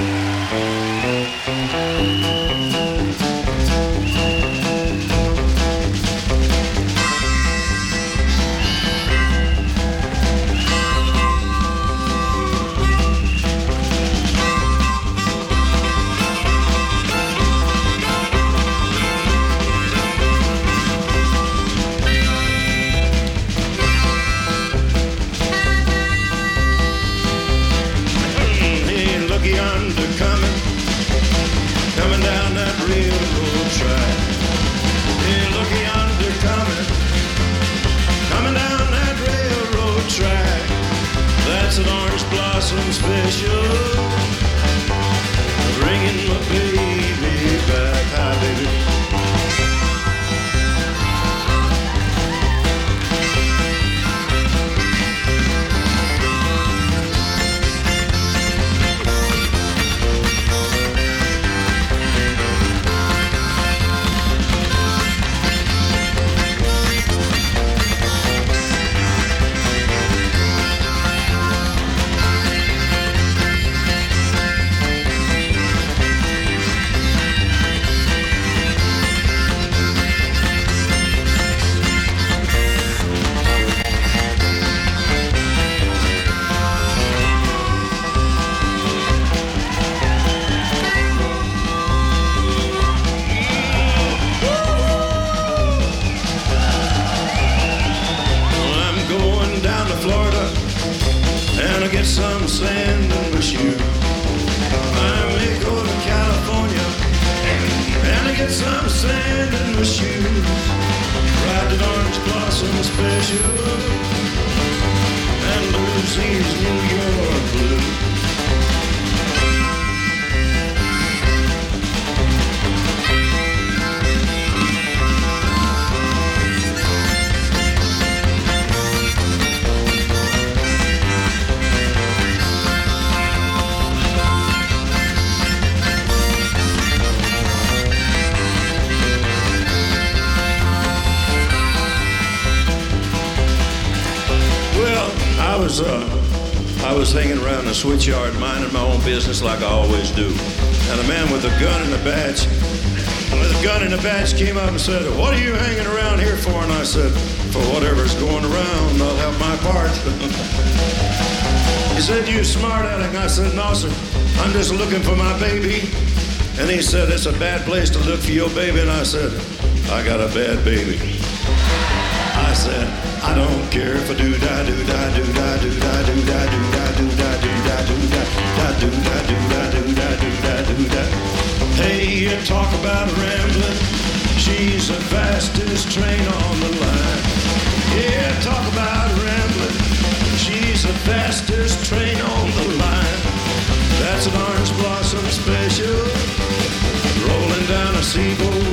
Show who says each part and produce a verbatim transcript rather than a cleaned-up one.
Speaker 1: Switchyard, minding my own business like I always do. And a man with a gun and a badge, with a gun and a badge came up and said, "What are you hanging around here for?" And I said, "For whatever's going around, I'll have my part." He said, "You smart aleck." I said, "No, sir, I'm just looking for my baby." And he said, "It's a bad place to look for your baby." And I said, "I got a bad baby." I said, "I don't care if I do da do da do da do da do da do da do da do da do da da do da do da do da do da do da." Hey, you talk about rambling, she's the fastest train on the line. Yeah, talk about rambling, she's the fastest train on the line. That's an Orange Blossom special, rolling down a Seaboard